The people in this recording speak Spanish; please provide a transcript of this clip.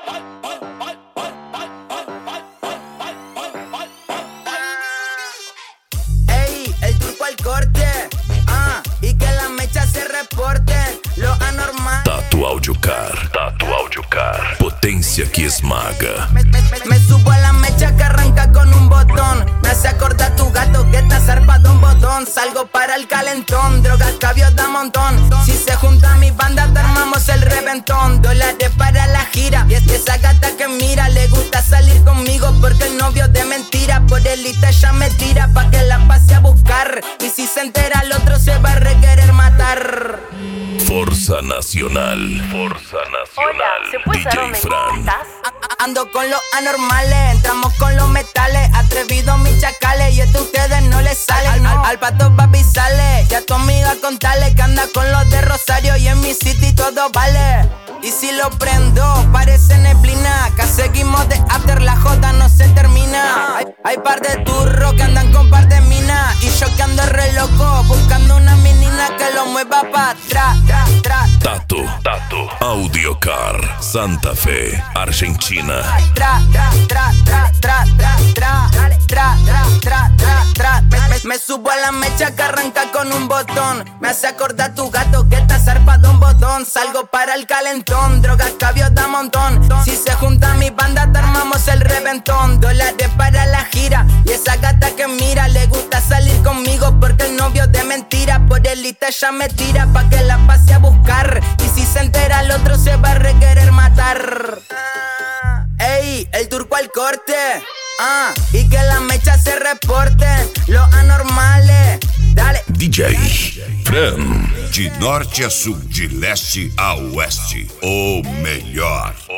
Ey, el turco al corte. Y que las mechas se reporten. Lo anormal. Tato Audiocar. Potência que esmaga. Me subo a la mecha que arranca con un botón. Me hace acordar tu gato que está zarpado un botón. Salgo para el calentón, drogas, cabios da montón. Si se junta mi banda te armamos el reventón. Dólares para la gira. Y esa gata que mira le gusta salir conmigo porque el novio de mentira. Por el lista ella me tira pa' que la pase a buscar. Y si se entera el otro se va a requerer matar. Força Nacional. Hola, ¿se puede saber DJ dónde Fran. estás? Ando con los anormales, entramos con los metales. Atrevidos mis chacales y esto a ustedes no les sale. Al pato papi sale, y a tu amiga contale que anda con los de Rosario y en mi city todo vale. Y si lo prendo, parece neblina. Acá seguimos de after, la joda no se termina. Hay par de turros que andan con par de minas. Y yo que ando re loco, buscando una menina que lo mueva pa' atrás. Tato Audiocar. Santa Fe, Argentina. Me subo a la mecha que arranca con un botón. Me hace acordar tu gato que está zarpado un botón. Salgo para el calentón, drogas, cabios da montón. Si se junta mi banda te armamos el reventón. Dólares para la gira. Y esa gata que mira le gusta salir conmigo porque el novio de mentira. Por el lista ella me tira pa' que la pase a buscar. Y si se entera el otro se va a requerer matar. Ey, el turco al corte. Y que las mechas se reporten. Los anormales. Dale. DJ Fran. De norte a sul, de leste a oeste, o melhor.